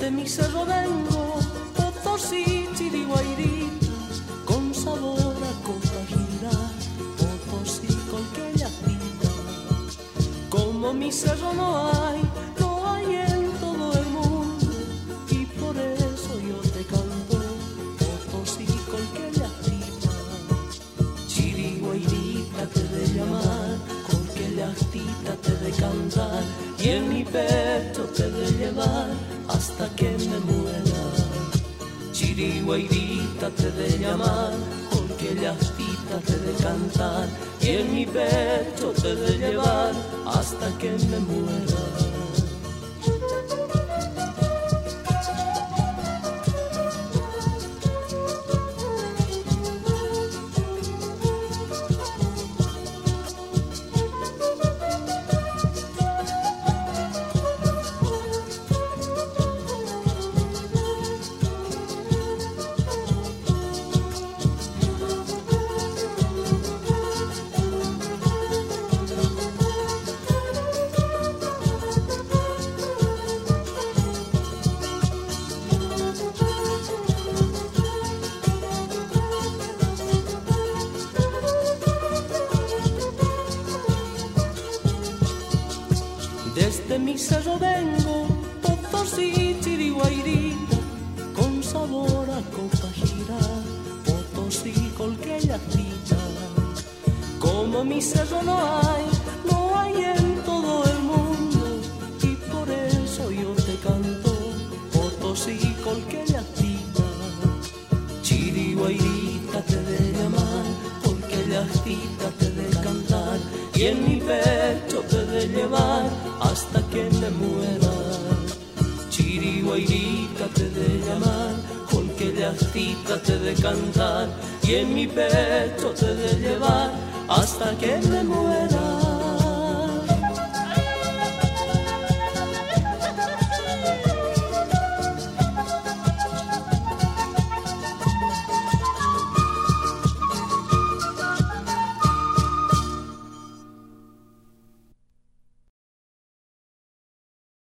Desde mi cerro vengo, Potosí, Chiriguairita, con sabor a copa gira, Potosí, Colquellatita. Como mi cerro no hay en todo el mundo, y por eso yo te canto, Potosí, Colquellatita. Chiriguairita te de llamar, Colquellatita te de cantar, y en mi pecho te de llevar hasta que me muera. Chiriguairita te de llamar, Colquellatita te de cantar, y en mi pecho te de llevar hasta que me muera. Desde mi cerro vengo, Potosí, Chiriguairita, con sabor a copa gira, Potosí, Colquellatita. Como mi cerro no hay en todo el mundo, y por eso yo te canto, Potosí, Colquellatita. Chiriguairita te de llamar, Colquellatita te de cantar, y en mi pecho te de llevar hasta que me muera. Chiriguairita te de llamar, Colquellatita te de cantar, y en mi pecho te de llevar hasta que me muera.